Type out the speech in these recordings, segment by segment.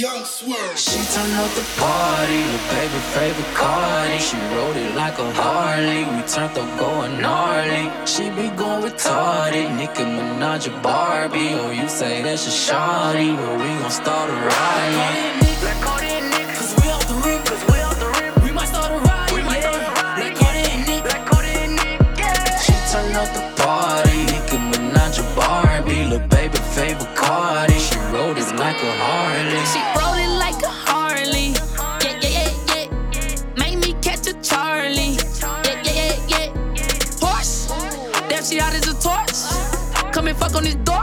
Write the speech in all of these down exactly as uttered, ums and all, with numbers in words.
Young Swerve. She turned up the party, the baby favorite Cardi. She rode it like a Harley. We turned up going gnarly. She be going retarded. Nicki Minaj or Barbie. Oh, you say that's a shawty. Well, we gon' start a riot. Black Cardi and Nick, cause we off the rip, cause we off the rip. We might start a riot. We might start a riot. Black Cardi and Nick, Black Cardi and Nick, yeah. She turned up the party. Nicki Minaj or Barbie. Lil' baby favorite Cardi. She rode it like a Harley. She rode it like a Harley. Yeah, yeah, yeah, yeah. Made me catch a Charlie. Yeah, yeah, yeah, yeah. Horse. Damn, she hot as a torch. Come and fuck on this door.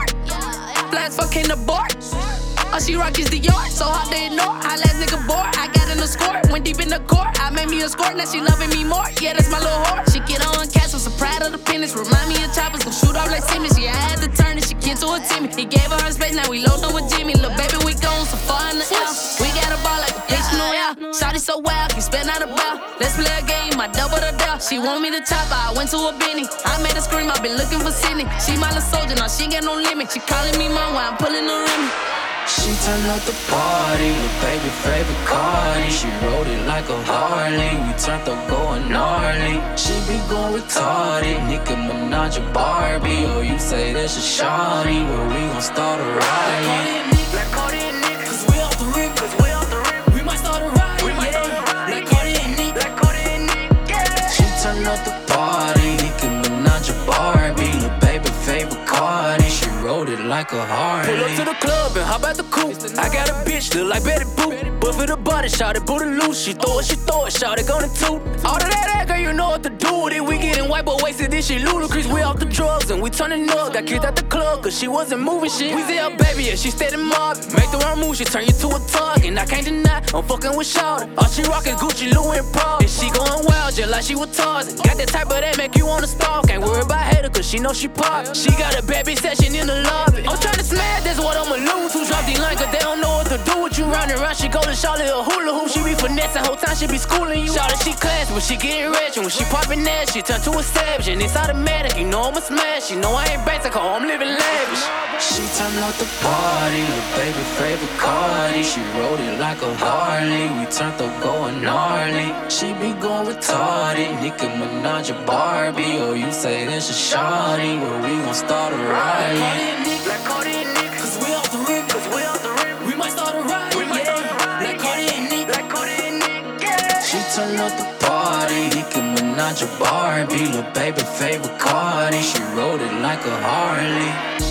Flash fuck ain't abort. All she rock is the yard. So hard to ignore. I last nigga bored. I got in the score. Went deep in the court. I made me a score. Now she loving me more. Yeah, that's my little whore. She get on castle. So proud of the penis. Remind me of choppers. Gon' shoot off like Simmons. Yeah, I had to turn it. She kid to a Timmy. He gave her her space. Now we load up with Jimmy. Lil' baby, we gone so far in the air. We got a ball like a pitch no air. Shawty so wild. Can spend out a bell. Let's play a game. I double the down. She want me to chop her. I went to a Benny. I made her scream. I been looking for Sydney. She my little soldier. Now she ain't got no limit. She calling me mom while I'm pulling the rim. She turned up the party, the baby favorite Cardi. She rode it like a Harley. We turned up going gnarly. She be going retarded. Nicki Minaj or Barbie. Oh, you say that's a shawty. Well, we gon' start a riot. Black Cardi and Nick, cause we off the rip, cause we off the rip. We might start a riot. We might start a riot. Black Cardi and Nick, Black Cardi and Nick, yeah. She turned up the party, Nicki Minaj or Barbie. The baby favorite Cardi. She rode it like a Harley. Pull up to the club and hop out the coupe. I got a bitch, look like Betty Boop. But for the body, shout it, booty loose. She throw it, she throw it, shout it, gonna toot. All of that, that girl, you know what to do with it. We getting white, but wasted, this shit ludicrous. We off the drugs and we turning up. Got kicked out the club, cause she wasn't moving shit. We say her baby, yeah, she steady mobbing. Make the wrong move, she turn you to a target. And I can't deny, I'm fucking with Shawty. All she rockin' Gucci, Louis, and Prada. And she going wild, just like she was Tarzan. Got that type of that make you wanna stalk. Ain't worried about hater, cause she know she pop. She got a bad bitch session in the lobby. I'm tryna smash, that's what I'ma lose. Who drop the line, cause they don't know what to do with you. Round and round, she go to Charlotte a hula hoop. She be finessing, whole time she be schooling you. Shawty, she classy, when she getting rich. And when she poppin' that, she turn to a savage. And it's automatic, you know I'ma smash. You know I ain't basic, oh, I'm living lavish. She turned up the party, the baby favorite Cardi. She rode it like a Harley. We turned up going gnarly. She be going retarded. Nicki Minaj or Barbie. Oh, you say that's a shawty. Well, we gon' start a riot. Black Cardi and Nick, cause we off the rip, cause we off the rip. We might start a riot. We might start a riot. Black Cardi and Nick, Black Cardi and Nick, yeah. She turned up the party. Nicki Minaj or Barbie. Lil' baby favorite Cardi. She rode it like a Harley.